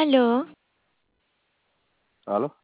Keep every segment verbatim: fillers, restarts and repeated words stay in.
Aló, ¿Aló?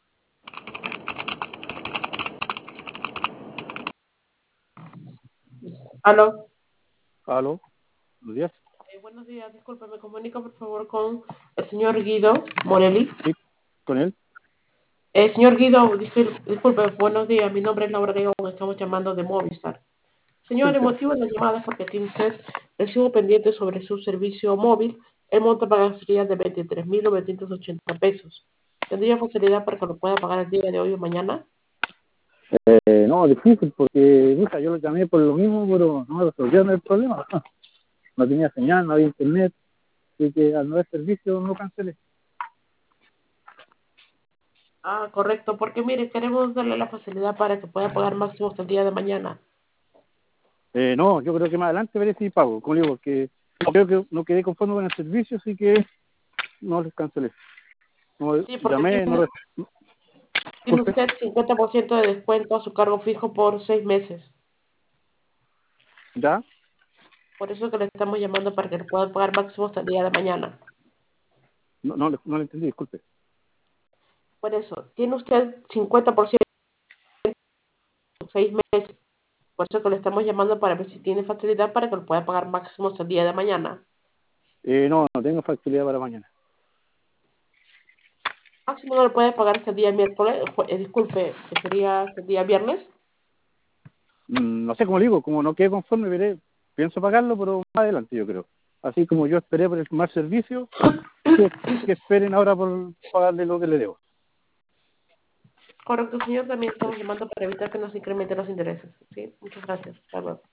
Aló. ¿Aló? Buenos días. Eh, buenos días, disculpe, me comunica por favor con el señor Guido Morelli. Sí, con él. Eh, señor Guido, discul- disculpe, buenos días, mi nombre es Laura León, estamos llamando de Movistar. Señor, el Cuénteme. motivo de la llamada es porque tiene usted recibo pendiente sobre su servicio móvil. El monto paga sería de veintitrés mil novecientos ochenta pesos. ¿Tendría facilidad para que lo pueda pagar el día de hoy o mañana? Eh, no, difícil porque, hija, yo lo llamé por lo mismo, pero no me resolvieron el problema. No tenía señal, no había internet, así que al no haber servicio no cancelé. Ah, correcto, porque mire, queremos darle la facilidad para que pueda pagar máximo hasta el día de mañana. Eh, no, yo creo que más adelante veré si pago, como digo, porque creo que no quedé conforme con el servicio, así que no les cancelé. No, Sí, porque llamé, no tiene, les... tiene Disculpe. usted cincuenta por ciento de descuento a su cargo fijo por seis meses. ¿Ya? Por eso que le estamos llamando para que lo pueda pagar máximo hasta el día de mañana. No, no, le- no le entendí, disculpe. Por eso, tiene usted cincuenta por ciento por seis meses. Por eso que le estamos llamando para ver si tiene facilidad para que lo pueda pagar máximo hasta el día de mañana. Eh, no, no tengo facilidad para mañana. Máximo no lo puede pagar hasta el día miércoles, jue- eh, disculpe, que sería hasta el día viernes. Mm, no sé cómo le digo, como no quedé conforme, veré, pienso pagarlo, pero más adelante yo creo. Así como yo esperé por el más servicio, que, que esperen ahora por pagarle lo que le debo. Correcto, señor, también estamos llamando para evitar que nos incrementen los intereses. ¿Sí? Muchas gracias. Hasta luego.